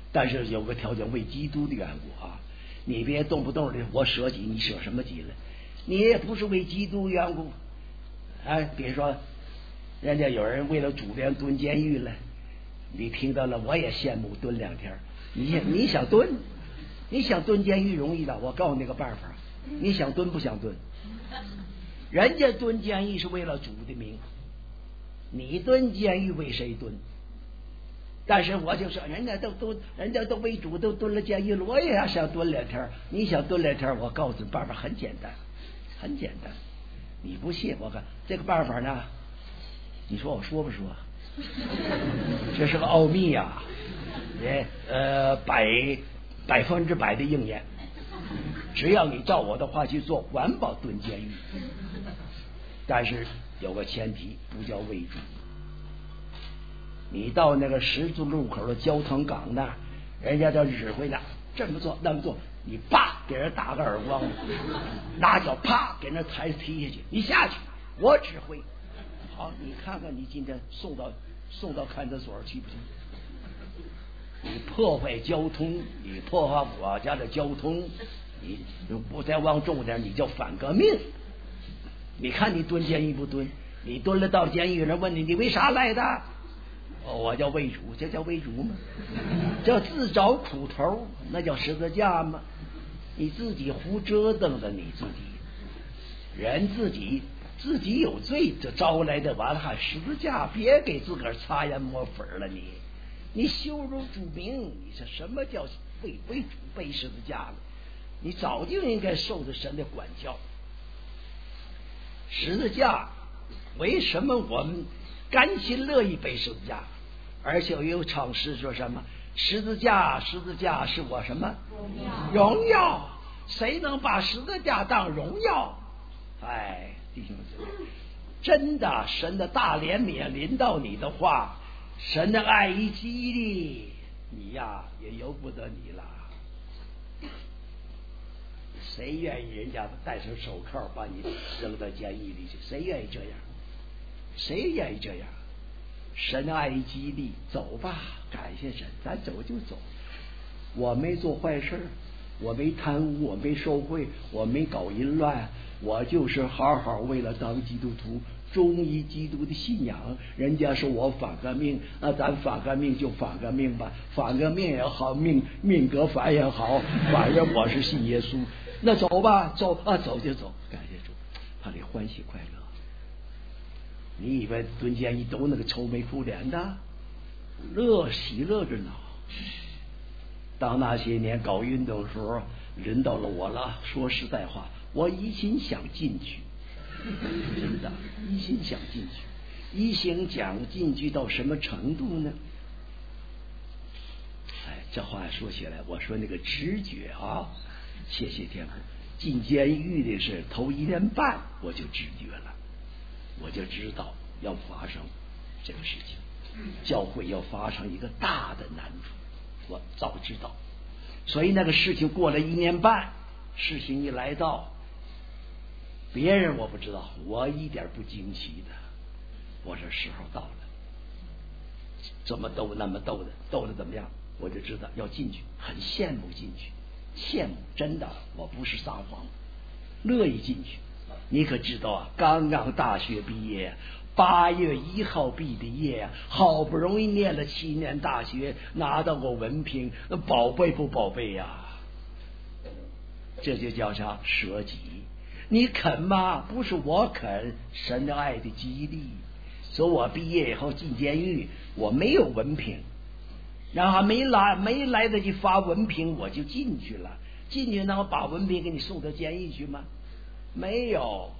但是有个条件，为基督的缘故啊，你别动不动的我舍己，你舍什么己了？你也不是为基督缘故。哎，比如说，人家有人为了主连蹲监狱了，你听到了，我也羡慕蹲2天。你想蹲？你想蹲监狱容易的，我告诉你个办法，你想蹲不想蹲？人家蹲监狱是为了主的名，你蹲监狱为谁蹲？但是我就说，人家都为主都蹲了监狱了，我也要想蹲2天。你想蹲2天，我告诉你办法很简单，很简单。你不信，我看这个办法呢，你说我说不说？这是个奥秘呀，100%的应验。只要你照我的话去做，完保蹲监狱。但是有个前提，不叫为主。你到那个十字路口的交通岗那儿，人家就指挥的这么做那么做，你啪给人打个耳光，拿脚啪给人踢下去，你下去，我指挥。好，你看看你今天送到看守所去不去？你破坏交通，你破坏国家的交通，你不再往重点，你叫反革命。你看你蹲监狱不蹲？你蹲了到监狱，人问你为啥来的？我叫为主，这叫为主吗？叫自找苦头，那叫十字架吗？你自己胡折腾的，你自己人自己有罪，就招来的，完了还十字架，别给自个儿擦盐抹粉了你羞辱主名，你说什么叫为主背十字架了？你早就应该受着神的管教。十字架为什么我们甘心乐意背十字架？而且有唱诗说什么？十字架是我什么荣耀？谁能把十字架当荣耀？哎，弟兄姊妹，真的神的大怜悯临到你的话，神的爱一激励你呀，也由不得你了。谁愿意人家戴上手铐把你扔到监狱里去？谁愿意这样？谁愿意这样？神的爱一激励，走吧，感谢神，咱走就走。我没做坏事，我没贪污，我没受贿，我没搞淫乱，我就是好好为了当基督徒，忠于基督的信仰。人家说我反革命，那咱反革命就反革命吧，反革命也好，命革反也好，反正我是信耶稣。那走吧，走就走，感谢主，他得欢喜快乐。你以为蹲监狱都那个愁眉苦脸的，喜乐着呢。当那些年搞运动的时候，轮到了我了。说实在话，我一心想进去，真的，一心想进去，一心想进去到什么程度呢？哎，这话说起来，我说那个直觉啊，谢谢天父。进监狱的是头1年半，我就直觉了。我就知道要发生这个事情，教会要发生一个大的难处，我早知道。所以那个事情过了1年半，事情一来到，别人我不知道，我一点不惊奇的。我说时候到了，这么斗那么斗的，斗的怎么样？我就知道要进去，很羡慕进去，羡慕，真的，我不是撒谎，乐意进去。你可知道啊？刚刚大学毕业，8月1号毕的业啊，好不容易念了7年大学，拿到个文凭，宝贝不宝贝呀？这就叫啥？舍己。你肯吗？不是我肯，神的爱的激励。所以我毕业以后进监狱，我没有文凭，然后没来得及发文凭，我就进去了。进去能把文凭给你送到监狱去吗？没有。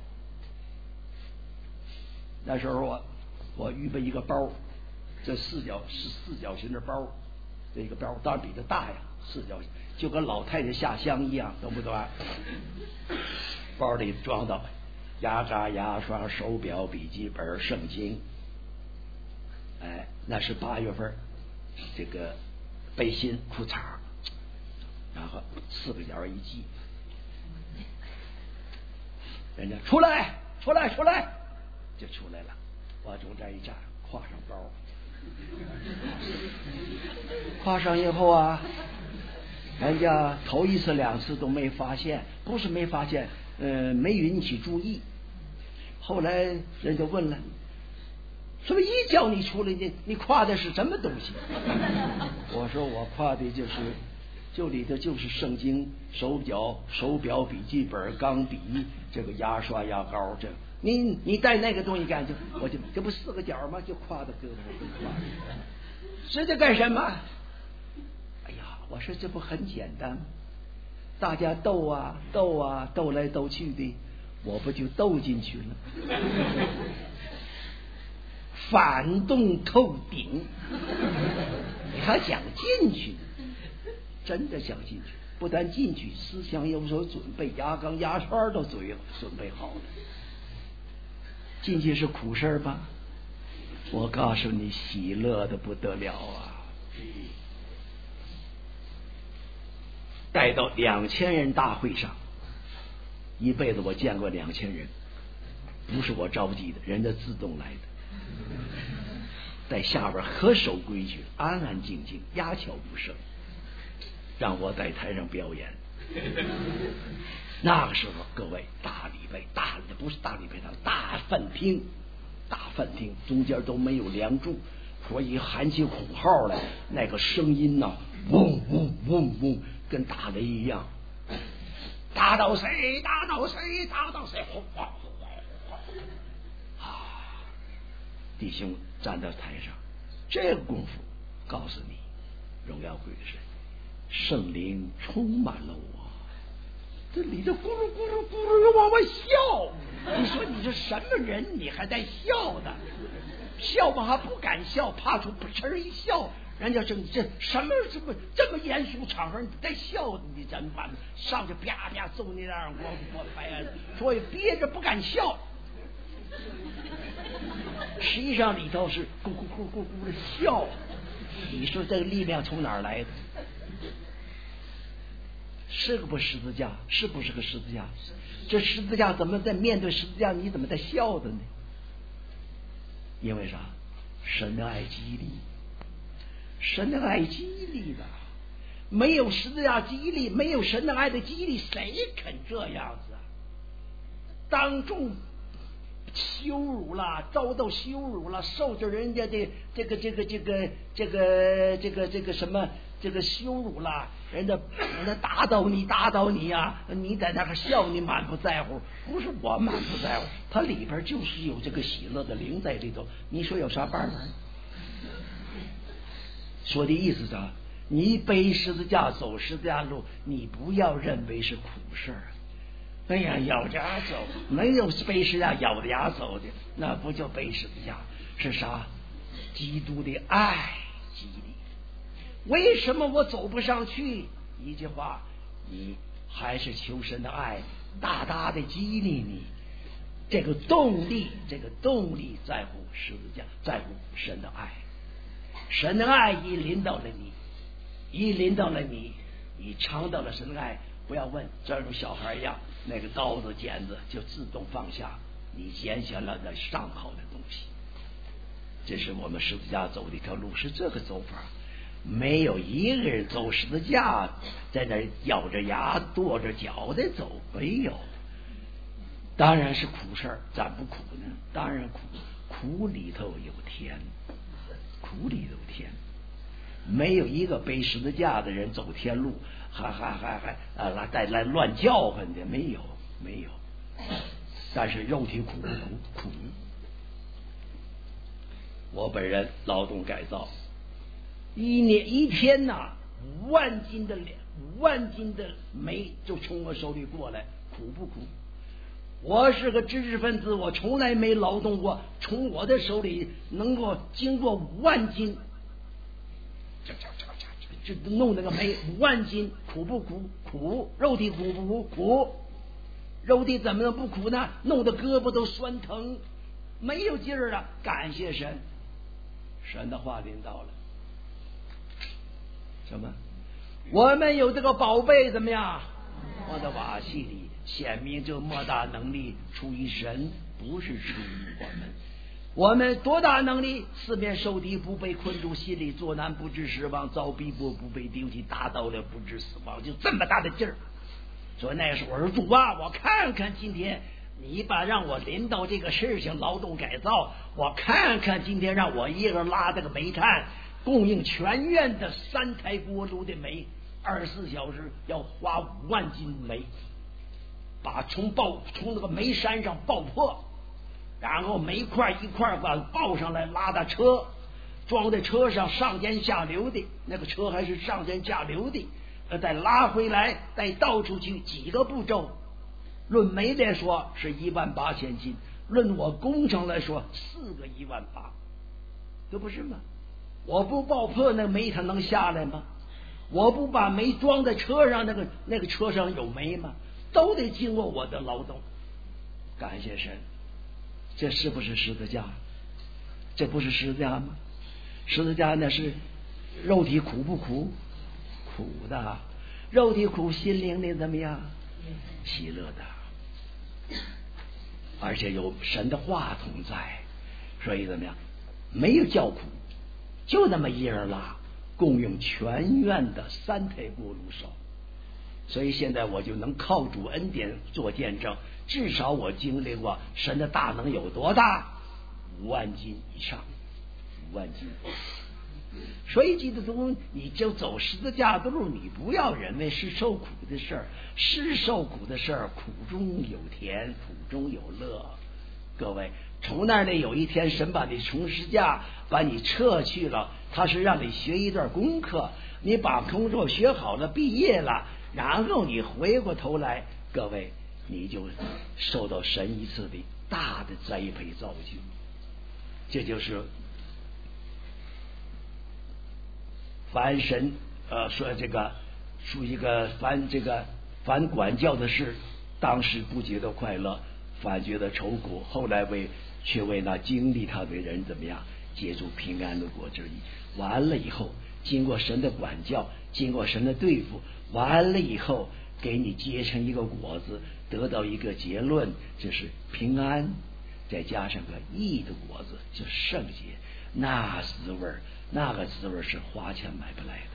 那时候我预备一个包，这四角形的包，这个包当然比它大呀，4角形，就跟老太太下乡一样，懂不懂啊？包里装到牙刷、牙刷、手表、笔记本、圣经。哎，那是8月份，这个背心、裤衩，然后4个角一系。人家出来就出来了，往中间一站，挎上包， 跨上以后啊，人家头一次两次都没发现，不是没发现，没引起注意。后来人家问了，怎么一叫你出来你挎的是什么东西？我说我挎的就里头就是圣经、手表、笔记本、钢笔，这个牙刷、牙膏，这你带那个东西干我就这不四个角吗？就挎到胳膊上，是这干什么？哎呀，我说这不很简单，大家斗来斗去的，我不就斗进去了？反动透顶，你还想进去？真的想进去，不但进去，思想有所准备，牙缸牙刷都准备好了。进去是苦事吧？我告诉你，喜乐的不得了啊！带到2000人大会上，一辈子我见过2000人，不是我着急的，人家自动来的，在下边可守规矩，安安静静，鸦雀无声，让我在台上表演。那个时候，各位大礼拜不是大礼拜堂，大饭厅，中间都没有梁柱，所以喊起口号来，那个声音呐，嗡嗡嗡嗡，跟打雷一样。打到谁？哗哗哗！啊！弟兄站在台上，这个功夫告诉你，荣耀归神，圣灵充满了我。这里头咕噜咕噜咕噜又往外笑，你说你是什么人？你还在笑呢？笑吧还不敢笑，怕出不哧一笑，人家说你这什么这么严肃场合你在笑，你怎么办？上去啪啪揍你耳光，我拍，所以憋着不敢笑。实际上里头是咕咕咕咕咕的笑，你说这个力量从哪儿来的？是个不十字架？是不是个十字架？这十字架怎么在面对十字架，你怎么在笑的呢？因为啥？神的爱激励，神的爱激励的，没有十字架激励，没有神的爱的激励，谁肯这样子啊？当众羞辱了，遭到羞辱了，受着人家的这个什么这个羞辱了，人家打倒你啊！你在那个笑，你满不在乎？不是我满不在乎，它里边就是有这个喜乐的灵在里头。你说有啥办法？说的意思是啥？你背十字架走十字架路，你不要认为是苦事儿。哎呀，咬着牙走，没有背十字架咬着牙走的，那不叫背十字架，是啥？基督的爱激励。为什么我走不上去？一句话，你还是求神的爱大大的激励你。这个动力在乎十字架，在乎神的爱。神的爱一临到了你，你尝到了神的爱。不要问，正如小孩一样，那个刀子剪子就自动放下，你剪下了那上好的东西。这是我们十字架走的一条路，是这个走法。没有一个人走十字架在那咬着牙跺着脚的走，没有。当然是苦事儿，咋不苦呢？当然苦，苦里头有天，没有一个背十字架的人走天路，还来乱叫唤的，没有。但是肉体苦不苦？我本人劳动改造。一天呐，5万斤的煤就从我手里过来，苦不苦？我是个知识分子，我从来没劳动过，从我的手里能够经过5万斤，这弄那个煤5万斤，苦不苦？苦。肉体苦不苦？苦。肉体怎么能不苦呢？弄得胳膊都酸疼，没有劲儿了。感谢神，神的话临到了。什么？我们有这个宝贝怎么样？我的瓦器里显明这莫大能力出于神，不是出于我们多大能力？四面受敌，不被困住；心里作难，不知失望；遭逼迫，不被丢弃；打倒了，不知死亡。就这么大的劲儿。所以那时候我说主啊，我看看今天你让我临到这个事情，劳动改造，我看看今天让我一人拉这个煤炭，供应全院的3台锅炉的煤，24小时要花5万斤煤，把从那个煤山上爆破。然后煤块一块把抱上来，拉到车，装在车上，上尖下流的，那个车还是上尖下流的，再拉回来，再倒出去，几个步骤。论煤来说是18000斤，论我工程来说4个18000，这不是吗？我不爆破那煤它能下来吗？我不把煤装在车上，那个车上有煤吗？都得经过我的劳动。感谢神。这是不是十字架？这不是十字架吗？十字架那是肉体苦不苦？苦的，肉体苦，心灵的怎么样？喜乐的，而且有神的话同在，所以怎么样？没有叫苦，就那么一人拉，供应全院的3台锅炉烧。所以现在我就能靠主恩典做见证，至少我经历过神的大能有多大，5万斤以上，5万斤。所以基督徒，你就走十字架的路，你不要认为是受苦的事儿，是受苦的事儿，苦中有甜，苦中有乐。各位，从那里有一天神把你从十字架把你撤去了，他是让你学一段功课，你把工作学好了，毕业了，然后你回过头来，各位，你就受到神一次的大的栽培造就。这就是凡神说这个属一个凡管教的事，当时不觉得快乐，反觉得愁苦，后来却为那经历他的人怎么样结出平安的果子。完了以后，经过神的管教，经过神的对付，完了以后给你结成一个果子，得到一个结论，就是平安，再加上个义的果子，就是圣洁。那滋味，那个滋味是花钱买不来的。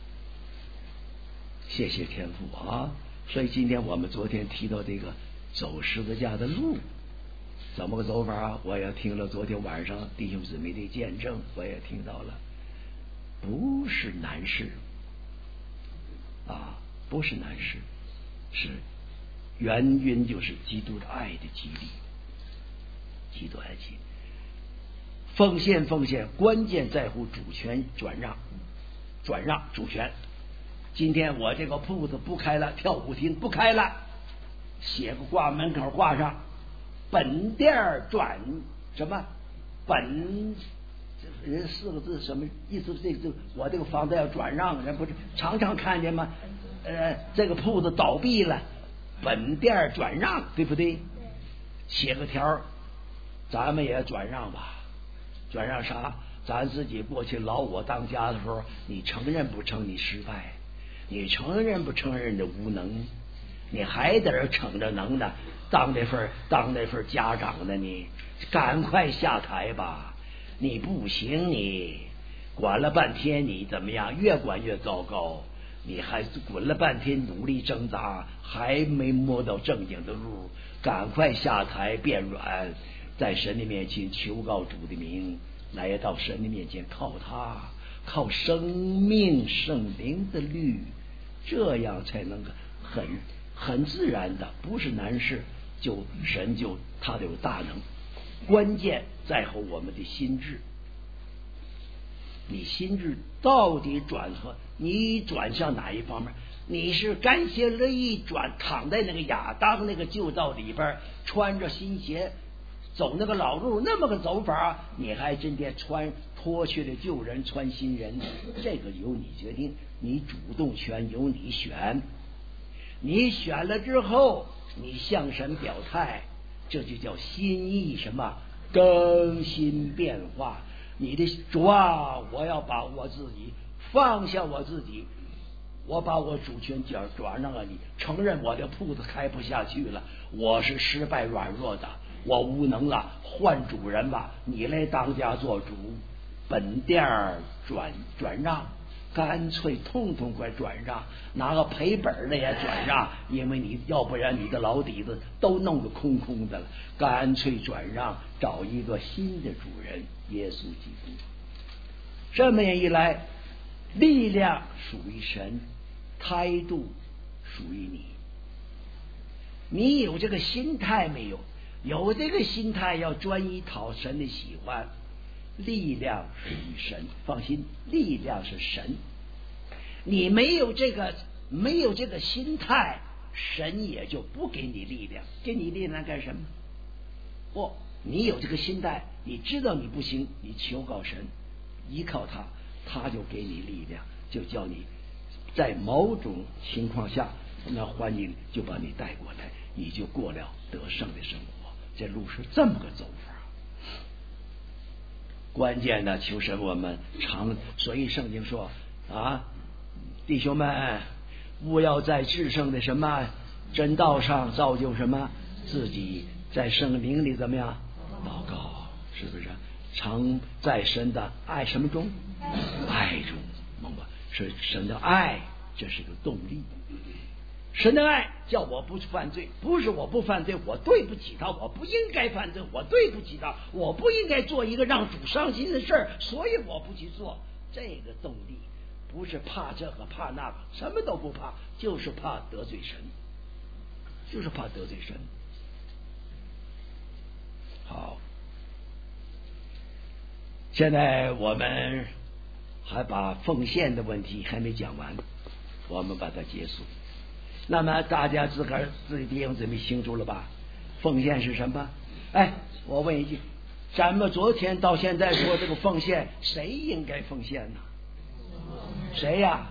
谢谢天父啊！所以今天我们昨天提到这个走十字架的路，怎么个走法啊？我也听了昨天晚上弟兄姊妹的见证，我也听到了，不是难事啊，不是难事，是原因就是基督的爱的激励，基督爱的激励。奉献，关键在乎主权转让主权。今天我这个铺子不开了，跳舞厅不开了，写个挂门口挂上本店转什么本，人4个字什么意思？这个我这个房子要转让，人不是常常看见吗？这个铺子倒闭了，本店转让，对不对？写个条，咱们也转让吧。转让啥？咱自己过去老我当家的时候，你承认不承你失败？你承认不承认的无能？你还在这逞着能呢，当那份家长呢？你赶快下台吧！你不行，你管了半天，你怎么样？越管越糟糕。你还滚了半天，努力挣扎，还没摸到正经的路，赶快下台变软，在神的面前求告主的名，来到神的面前，靠他，靠生命圣灵的律，这样才能很自然的，不是难事，神他有大能。关键在乎我们的心智，你心智到底你转向哪一方面？你是甘心乐意躺在那个亚当那个旧道里边，穿着新鞋走那个老路，那么个走法，你还真得脱去了旧人穿新人，这个由你决定，你主动权由你选。你选了之后，你向神表态，这就叫心意什么更新变化。你的主啊，我要把我自己放下我自己，我把我主权转让了你，承认我的铺子开不下去了，我是失败软弱的， 我无能了，换主人吧，你来当家做主，本店转让，干脆痛快转让，拿个赔本的也转让，因为你要不然你的老底子都弄得空空的了，干脆转让，找一个新的主人，耶稣基督。这么一来，力量属于神，态度属于你。你有这个心态没有？有这个心态，要专一讨神的喜欢。力量属于神，放心，力量是神。你没有这个心态，神也就不给你力量。给你力量干什么？不，你有这个心态，你知道你不行，你求告神，依靠他，他就给你力量，就叫你在某种情况下，那环境就把你带过来，你就过了得胜的生活。这路是这么个走法。关键的求神我们所以圣经说啊，弟兄们，勿要在至圣的什么真道上造就什么自己，在圣灵里怎么样祷告，是不是？常在神的爱什么中？爱中，明白？是神的爱，这是个动力。神的爱叫我不犯罪，不是我不犯罪，我对不起他，我不应该犯罪，我对不起他，我不应该做一个让主伤心的事儿，所以我不去做。这个动力不是怕这个怕那个，什么都不怕，就是怕得罪神，就是怕得罪神。好，现在我们还把奉献的问题还没讲完，我们把它结束。那么大家自己弟兄姊妹清楚了吧？奉献是什么？哎，我问一句，咱们昨天到现在说这个奉献，谁应该奉献呢？谁呀？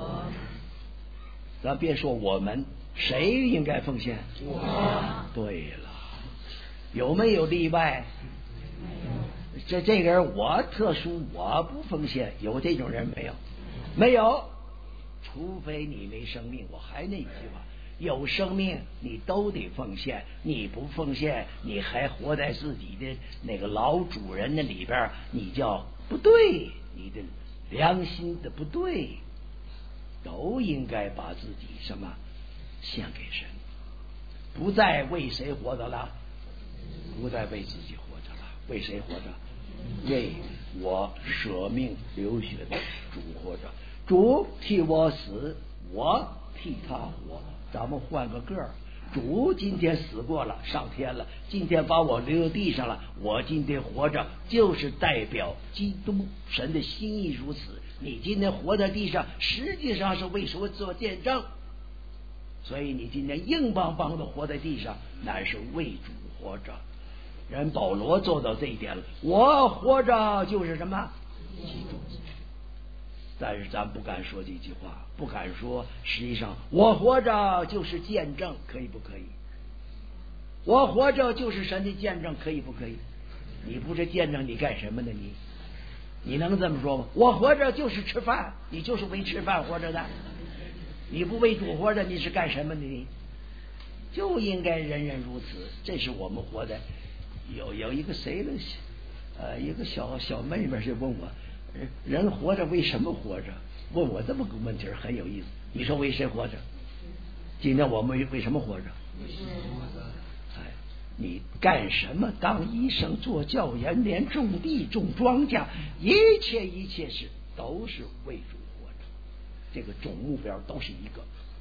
咱别说我们，谁应该奉献？对了，有没有例外？这个人我特殊，我不奉献，有这种人没有？没有。除非你没生命，我还那句话，有生命你都得奉献，你不奉献，你还活在自己的那个老主人那里边，你叫不对，你的良心的不对，都应该把自己什么献给神，不再为谁活着了，不再为自己活着了，为谁活着？为我舍命流血的主活着。主替我死，我替他活，咱们换个个儿。主今天死过了，上天了，今天把我留地上了，我今天活着就是代表基督，神的心意如此。你今天活在地上，实际上是为什么做见证？所以你今天硬邦邦的活在地上，乃是为主活着。人保罗做到这一点了，我活着就是什么？基督。但是咱不敢说这句话，不敢说。实际上，我活着就是见证，可以不可以？我活着就是神的见证，可以不可以？你不是见证，你干什么呢？你能这么说吗？我活着就是吃饭，你就是为吃饭活着的。你不为主活着，你是干什么的？你就应该人人如此。这是我们活的。有一个谁的一个小妹妹是问我。人活着为什么活着？问我这么个问题很有意思。你说为谁活着？今天我们为什么活着？哎，你干什么？当医生、做教员、连种地、种庄稼，一切事都是为主活着。这个总目标都是一个，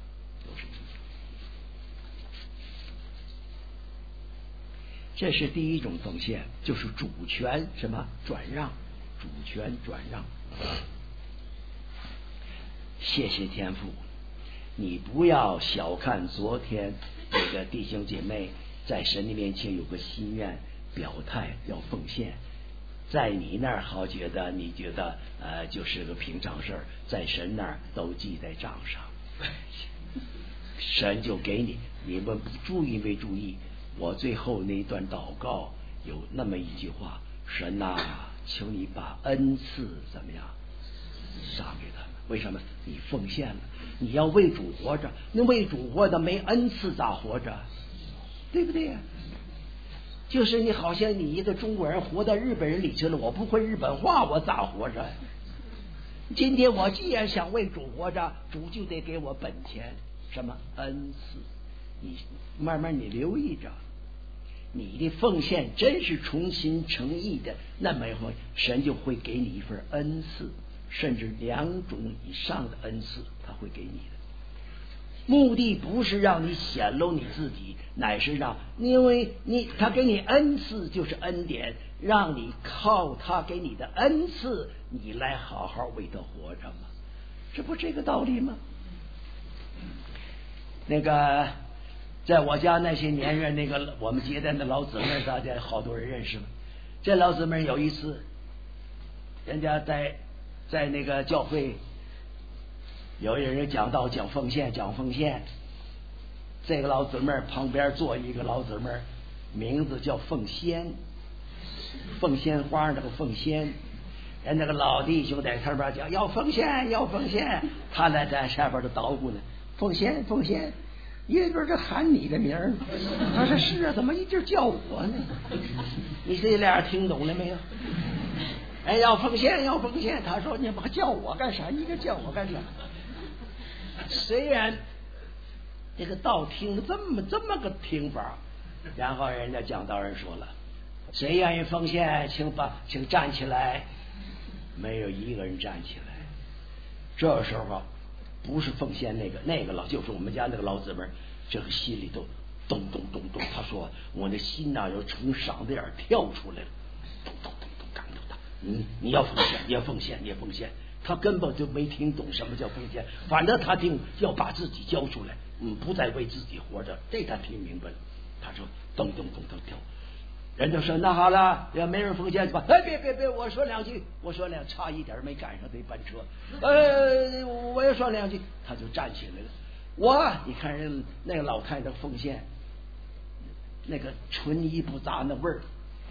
这是第一种奉献，就是主权什么转让。主权转让，谢谢天父，你不要小看昨天这个弟兄姐妹在神的面前有个心愿表态要奉献，在你那儿好觉得你觉得就是个平常事儿，在神那儿都记在账上，神就给你。你们注意没注意？我最后那一段祷告有那么一句话：神呐，求你把恩赐怎么样赏给他们？为什么？你奉献了，你要为主活着，那为主活着没恩赐咋活着？对不对呀？ 就是你好像你一个中国人活到日本人里去了，我不会日本话，我咋活着？今天我既然想为主活着，主就得给我本钱，什么恩赐？你慢慢你留意着，你的奉献真是诚心诚意的，那么以后神就会给你一份恩赐，甚至2种以上的恩赐，他会给你的。目的不是让你显露你自己，乃是让，因为他给你恩赐就是恩典，让你靠他给你的恩赐，你来好好为他活着吗？这不这个道理吗？那个在我家那些年月，那个我们接待的老姊妹，大家好多人认识吗？这老姊妹有一次，人家在那个教会。有人讲道讲奉献，这个老姊妹旁边坐一个老姊妹，名字叫凤仙，凤仙花那个凤仙。人那个老弟兄在上边讲要奉献，他在下边就捣鼓呢，凤仙，一边就喊你的名儿。他说是啊，怎么一直叫我呢？你这俩听懂了没有？哎，要奉献，他说你不叫我干啥？你个叫我干啥？虽然这个道听这么个听法，然后人家讲道人说了，谁愿意奉献，请站起来。没有一个人站起来。这时候不是奉献那个老，就是我们家那个老姊妹，这个心里头咚咚咚咚，他说我的心呐要从嗓子眼跳出来了，咚咚咚咚感动他。你要奉献，你要奉献。他根本就没听懂什么叫奉献，反正他听要把自己交出来，不再为自己活着，这他听明白了。他说咚咚咚咚跳。人就说那好了，要没人奉献吧？哎，别，我说两句，差一点没赶上这班车。我也说两句，他就站起来了。你看人那个老太太奉献，那个纯一不杂那味儿。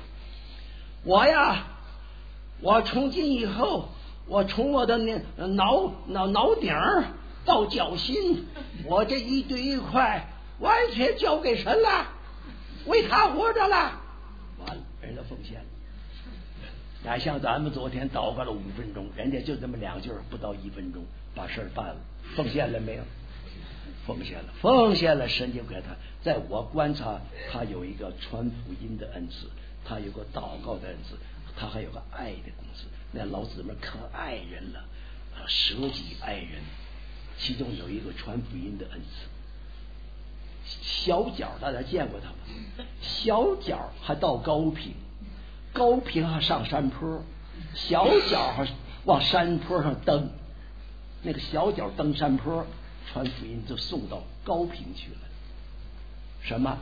我从今以后，我从我的脑顶到脚心，我这一堆一块完全交给神了，为他活着了。完了，人家奉献了。哪像咱们昨天祷告了5分钟，人家就这么2句，不到1分钟把事儿办了。奉献了没有？奉献了，神就给他。在我观察，他有一个传福音的恩赐，他有个祷告的恩赐，他还有个爱的恩赐。那老姊妹可爱人了，舍己爱人，其中有一个传福音的恩赐。小脚大家见过他吗？小脚还到高平还上山坡，小脚还往山坡上蹬，那个小脚蹬山坡传福音就送到高平去了。什么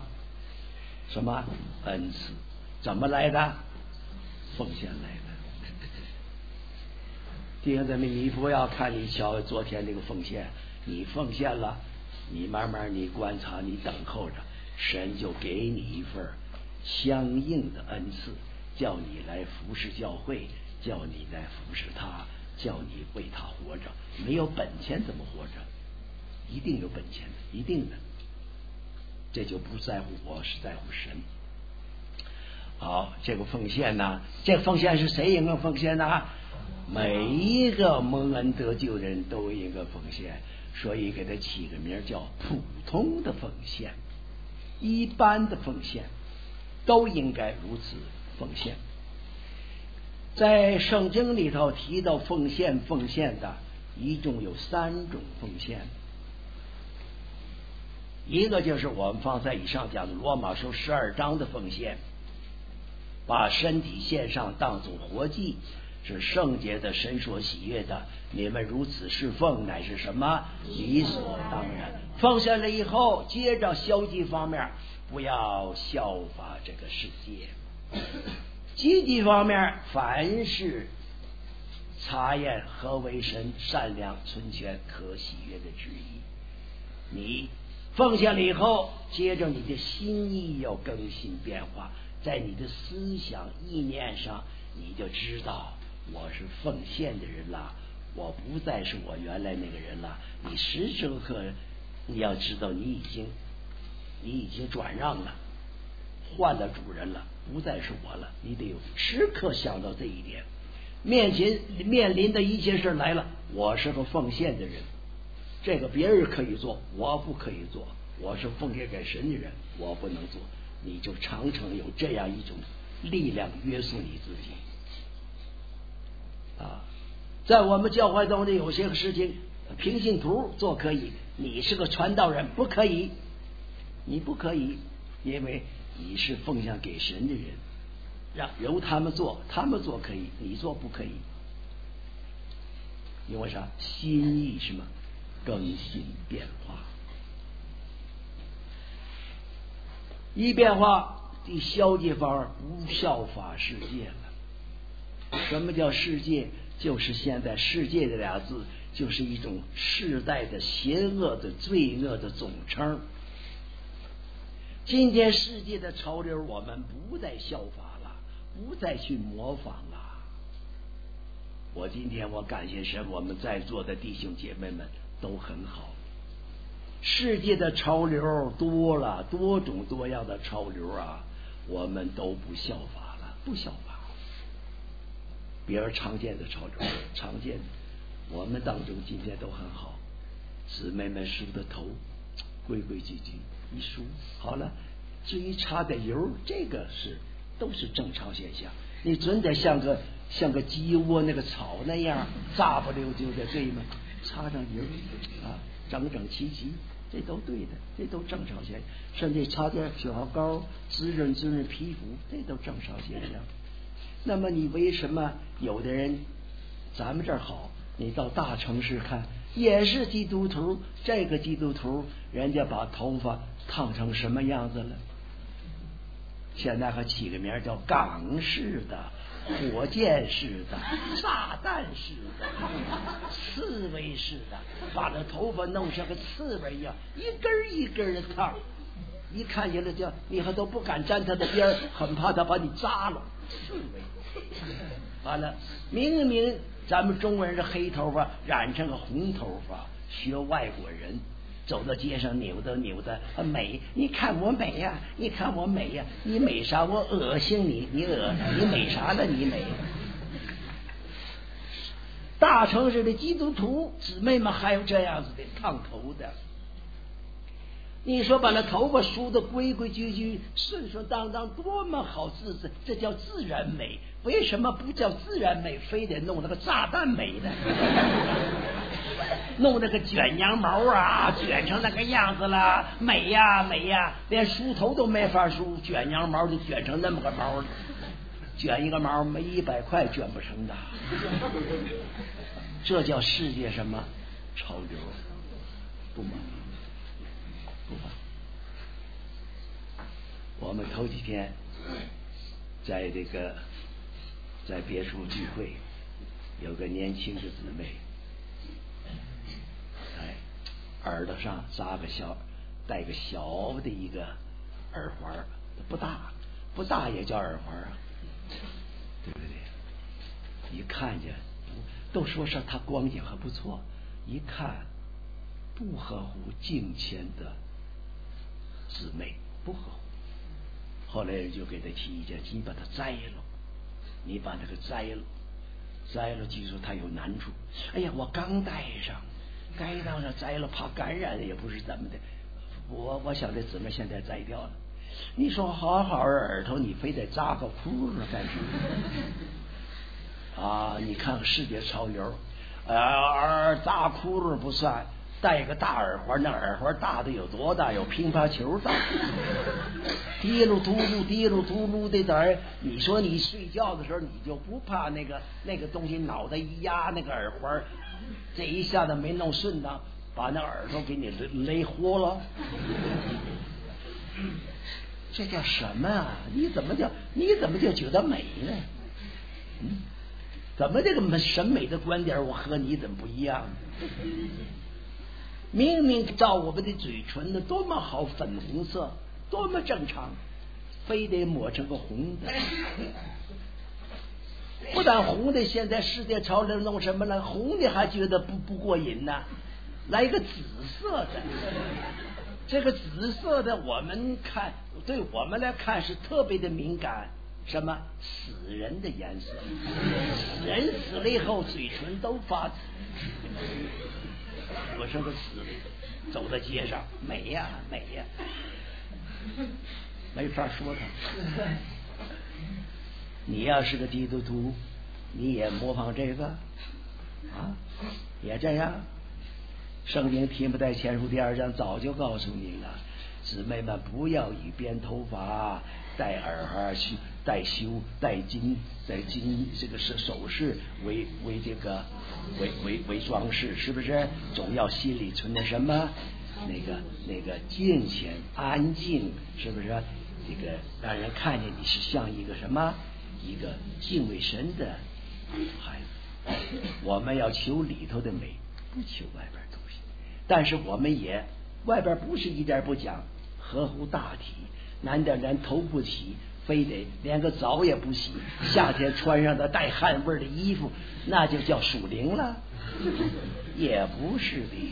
恩赐？怎么来的？奉献来的。弟兄姊妹，你不要看你瞧昨天那个奉献，你奉献了，你慢慢你观察，你等候着，神就给你一份相应的恩赐，叫你来服侍教会，叫你来服侍他，叫你为他活着。没有本钱怎么活着？一定有本钱的，一定的。这就不在乎我，是在乎神。好，这个奉献呢，这个奉献是谁应该奉献呢？每一个蒙恩得救人都应该奉献，所以给他起个名叫普通的奉献，一般的奉献都应该如此奉献。在圣经里头提到奉献的一共有3种奉献，一个就是我们方才以上讲的罗马书12章的奉献，把身体献上当作活祭，是圣洁的，神所喜悦的。你们如此侍奉，乃是什么？理所当然。奉献了以后，接着消极方面，不要效法这个世界。积极方面，凡是查验何为神善良、纯全、可喜悦的旨意。你奉献了以后，接着你的心意要更新变化，在你的思想意念上，你就知道我是奉献的人了，我不再是我原来那个人了。你时时刻刻你要知道，你已经转让了， 换了主人了，不再是我了。你得时刻想到这一点。面临的一些事来了，我是个奉献的人，这个别人可以做，我不可以做。我是奉献给神的人，我不能做。你就常常有这样一种力量约束你自己啊。在我们教会中的有些个事情，平信徒做可以，你是个传道人不可以，你不可以，因为你是奉献给神的人，由他们做，他们做可以，你做不可以。因为啥？心意什么更新变化，一变化的消极方而不效法世界了。什么叫世界？就是现在世界这俩字就是一种世代的邪恶的罪恶的总称。今天世界的潮流我们不再效法了，不再去模仿了。我今天我感谢神，我们在座的弟兄姐妹们都很好。世界的潮流多了，多种多样的潮流啊，我们都不效法了，不效法。别人常见的潮流，常见的，我们当中今天都很好。姊妹们梳的头规规矩矩一梳好了，至于擦点油，这个都是正常现象。你准得像个鸡窝那个草那样炸不溜丢的，对吗？擦上油啊，整整齐齐，这都对的，这都正常现象。甚至擦点小膏滋润皮肤，这都正常现象。那么你为什么有的人咱们这儿好，你到大城市看也是基督徒，这个基督徒人家把头发烫成什么样子了？现在还起个名叫港式的、火箭式的、炸弹式的、刺猬式的，把那头发弄像个刺猬一样，一根一根的烫，一看见了就你还都不敢沾他的边，很怕他把你扎了。刺猬完了，明明咱们中国人是黑头发染成个红头发，学外国人走到街上扭的美，你看我美呀，你看我美呀，你美啥？我恶心你，你恶心你美啥呢？你美。大城市的基督徒姊妹们还有这样子的烫头的，你说把那头发梳得规规矩矩、顺顺当当，多么好自在！这叫自然美。为什么不叫自然美，非得弄那个炸弹美呢？弄那个卷羊毛啊，卷成那个样子了，美呀美呀，连梳头都没法梳，卷羊毛就卷成那么个毛，卷一个毛没100块卷不成的。这叫世界什么潮流？不吗？不吧。我们头几天在在别处聚会，有个年轻的姊妹，耳朵上戴个小的一个耳环，不大也叫耳环啊，对不对？一看见都说是她光景还不错，一看不合乎敬虔的姊妹，不合乎。后来人就给他提意见，你把它摘了，你把那个摘了，据说他有难处。哎呀，我刚戴上，该当上摘了，怕感染也不是怎么的。我晓得姊妹现在摘掉了。你说好好的耳朵，你非得扎个窟窿干什么？啊，你看看世界潮流，扎窟窿不算，戴个大耳环，那耳环大的有多大？有乒乓球大，滴噜嘟噜的点。你说你睡觉的时候，你就不怕那个东西脑袋一压，那个耳环这一下子没弄顺当，把那耳朵给你勒豁了。这叫什么啊？你怎么就觉得美呢？怎么这个审美的观点我和你怎么不一样？明明照我们的嘴唇的多么好，粉红色多么正常，非得抹成个红的。不但红的，现在世界潮流弄什么了？红的还觉得不过瘾呢，来个紫色的， 这个紫色的，我们看，对我们来看是特别的敏感。什么死人的颜色？死人死了以后，嘴唇都发紫。我说个死的，走在街上，美呀美呀，没法说他。你要是个基督徒，你也模仿这个啊，也这样。圣经提摩太前书第2章早就告诉你了，姊妹们不要以编头发、戴耳环、戴修、戴金这个是首饰为这个为装饰，是不是？总要心里存的什么那个敬虔安静，是不是？这个让人看见你是像一个什么一个敬畏神的孩子。我们要求里头的美，不求外边东西。但是我们也外边不是一点不讲，合乎大体。难道连头不洗，非得连个澡也不洗，夏天穿上的带汗味的衣服，那就叫属灵了？也不是的。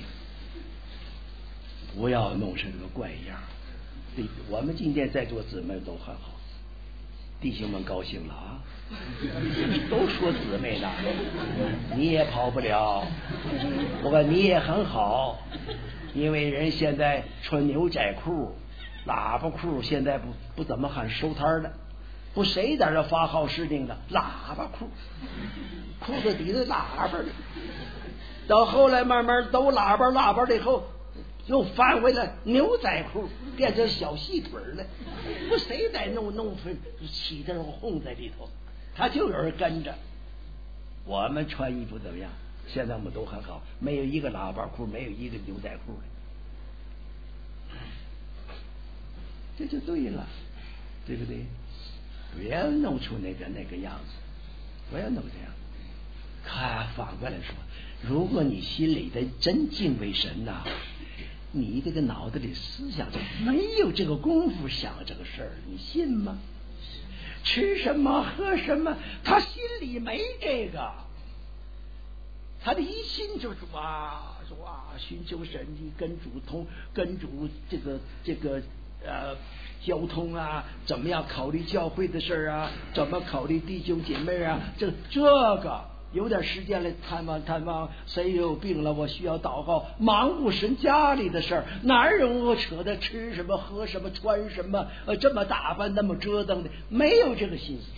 不要弄成个怪样。对，我们今天在座姊妹都很好，弟兄们高兴了啊！都说姊妹呢，你也跑不了。我说你也很好，因为人现在穿牛仔裤、喇叭裤，现在不怎么喊收摊了，不谁在这发号施令的喇叭裤，裤子底子喇叭的，到后来慢慢都喇叭了以后，又翻回来牛仔裤，变成小细腿了，不谁在弄分起这种哄在里头，他就有人跟着。我们穿衣服怎么样？现在我们都很好，没有一个喇叭裤，没有一个牛仔裤的，这就对了，对不对？不要弄出那个样子，不要弄这样。看反过来说，如果你心里的真敬畏神呐，你这个脑子里思想就没有这个功夫想这个事儿，你信吗？吃什么喝什么，他心里没这个，他的一心就是哇寻求神迹，跟主这个交通啊，怎么样考虑教会的事儿啊，怎么考虑弟兄姐妹啊，这个有点时间来探望谁有病了，我需要祷告，忙不神家里的事儿，哪有我扯的吃什么喝什么穿什么这么打扮那么折腾的，没有这个心思。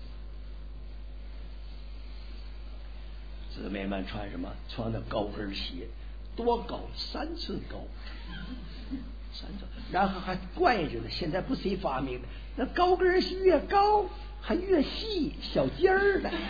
姊妹们穿什么？穿的高跟鞋，多高？3寸高，3寸，然后还怪着呢。现在不谁发明的，那高跟鞋越高还越细，小尖儿的。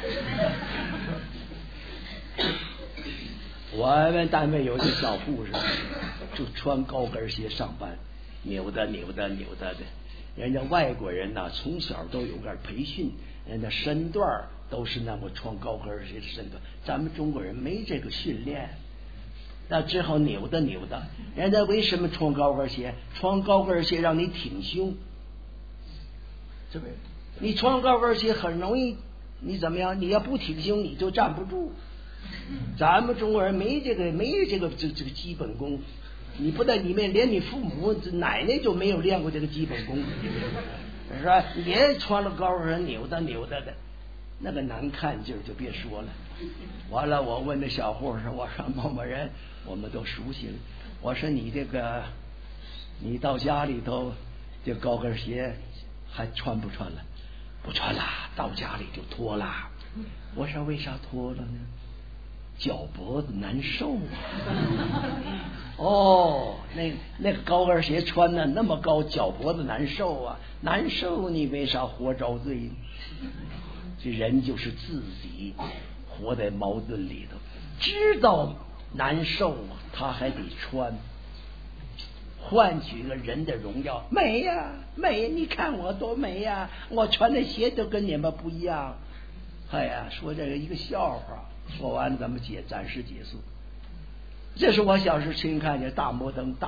我们单位有一个小护士，就穿高跟鞋上班，扭的，人家外国人呐，从小都有个培训，人家身段都是那么穿高跟鞋的身段，咱们中国人没这个训练，那只好扭的。人家为什么穿高跟鞋？穿高跟鞋让你挺胸，是不是？你穿高跟鞋很容易，你怎么样？你要不挺胸，你就站不住。咱们中国人没这个基本功，你不但你们连你父母奶奶就没有练过这个基本功，是吧？也穿了高跟扭的，那个难看劲儿就别说了。完了，我问那小护士，我说某某人，我们都熟悉了。我说你你到家里头这高跟鞋还穿不穿了？不穿了，到家里就脱了。我说为啥脱了呢？脚脖子难受啊！哦，那个高跟鞋穿的那么高，脚脖子难受啊！难受，你为啥活着罪呢？这人就是自己活在矛盾里头，知道难受，他还得穿，换取了人的荣耀。美呀，美！你看我多美呀！我穿的鞋都跟你们不一样。哎呀，说这个一个笑话。说完咱们暂时结束。这是我小时候亲看见大摩登，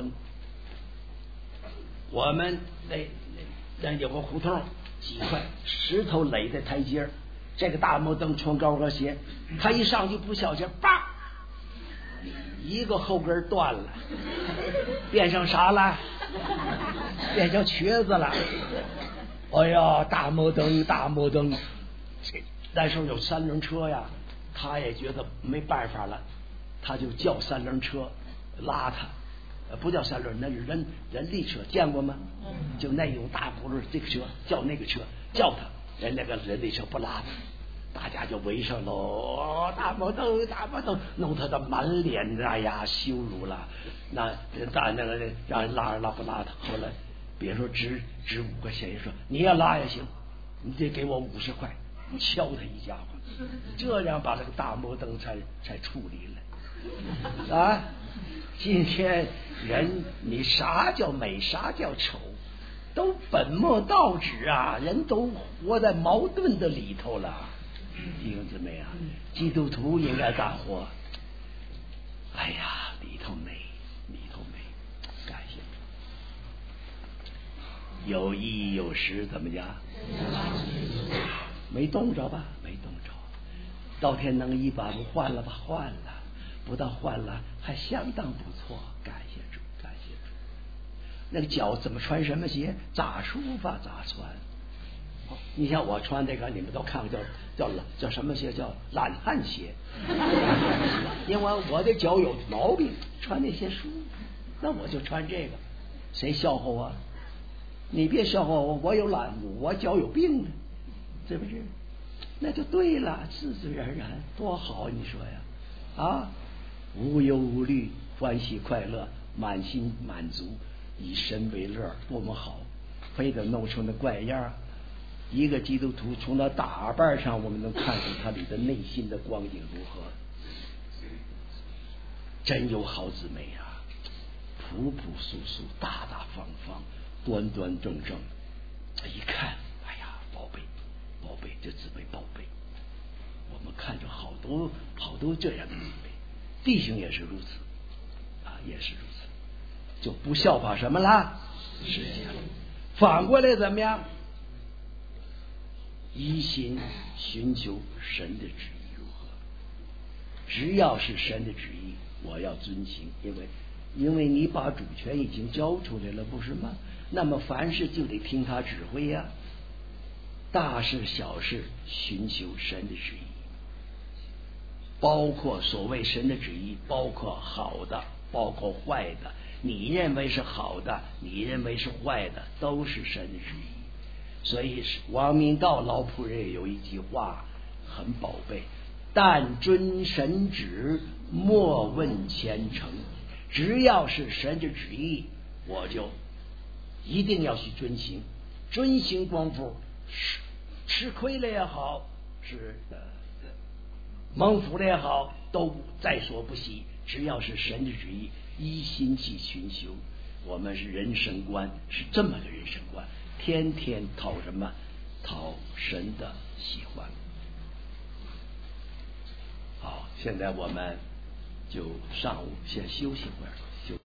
我们那有个胡同，几块石头垒的台阶，这个大摩登穿高跟鞋，他一上去不小心，叭一个后根断了，变成啥了？变成瘸子了。哎呀，大摩登，大摩登！那时候有三轮车呀，他也觉得没办法了，他就叫三轮车拉他。不叫三轮，那是人力车，见过吗？就那种大轱辘，这个车叫那个车叫他，人那个人力车不拉他，大家就围上喽，大摩登，大摩登，弄他的满脸哎呀羞辱了。那那个让人拉不拉他，后来别说值5块钱，说你要拉也行，你得给我50块，敲他一家伙，这样把这个大摩登才处理了啊。今天人你啥叫美，啥叫丑，都本末倒置啊！人都活在矛盾的里头了。弟兄姊妹啊，基督徒应该咋活？哎呀，里头美，里头美，感谢主。有衣有食怎么样？没冻着吧？没冻着。到天能衣把不换了吧？换了。不但换了，还相当不错，感谢主，感谢主。那个脚怎么穿什么鞋，咋舒服咋穿。你像我穿这个，你们都看过，叫什么鞋？叫懒汉鞋。因为我的脚有毛病，穿那些舒服，那我就穿这个。谁笑话我？你别笑话我，我有懒，我脚有病呢，是不是？那就对了，自自然然，多好，你说呀？啊！无忧无虑，欢喜快乐，满心满足，以神为乐，多么好！非得弄出那怪样。一个基督徒从他打扮上，我们能看出他里的内心的光景如何。真有好姊妹啊，朴朴素素，大大方方，端端正正。一看，哎呀，宝贝，宝贝，这姊妹宝贝。我们看着好多这样的姊妹。弟兄也是如此啊，也是如此，就不效法什么啦？世界。反过来怎么样？一心寻求神的旨意如何？只要是神的旨意，我要遵行，因为你把主权已经交出来了，不是吗？那么凡事就得听他指挥呀，大事小事寻求神的旨意。包括所谓神的旨意，包括好的，包括坏的，你认为是好的，你认为是坏的，都是神的旨意。所以王明道老仆人有一句话很宝贝：但遵神旨，莫问前程。只要是神的旨意，我就一定要去遵行。遵行功夫，吃亏了也好，是蒙福了也好，都在所不惜。只要是神的旨意，一心去寻求。我们是人生观，是这么个人生观，天天讨什么？讨神的喜欢。好，现在我们就上午先休息会儿。